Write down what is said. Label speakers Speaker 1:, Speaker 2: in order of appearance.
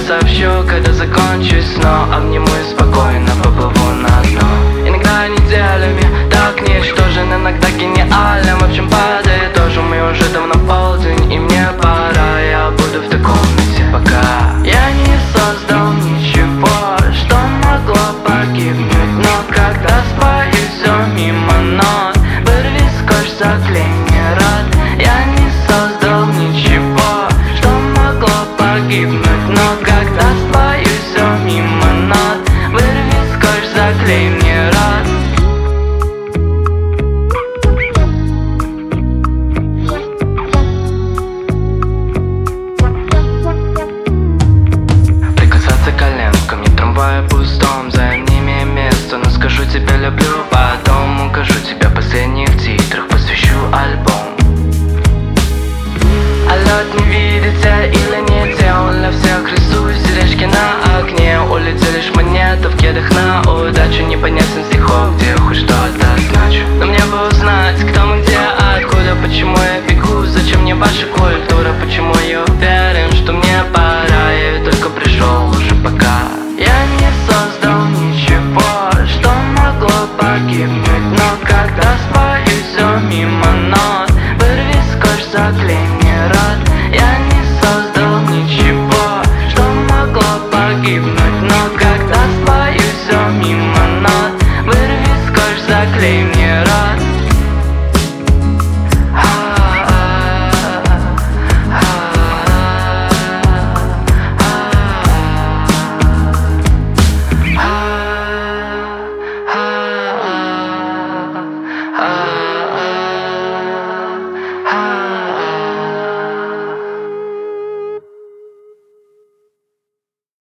Speaker 1: сообщу, когда закончусь, но обниму и спокойно поплыву на дно. Иногда неделями так ничтожен, иногда гениален. В общем, падает тоже мы уже давно полдень, и мне пора, я буду в той комнате пока. Я не создал ничего, что могло погибнуть, но когда спою все мимо нот, вырви скотч, заклей мне рот. Я не создал ничего, что могло погибнуть, но когда спою все мимо нот, вырви скотч, заклей мне рот. Коленками трамвае пустом, за ними место, но скажу тебе люблю, потом укажу тебе последних титрах, посвящу альбом. А лед не видите или не делал, для всех рисую сережки на окне. Улетели лишь монеты в кедах на удачу, непонятен стихов, где хоть что-то значу. Но мне бы узнать, кто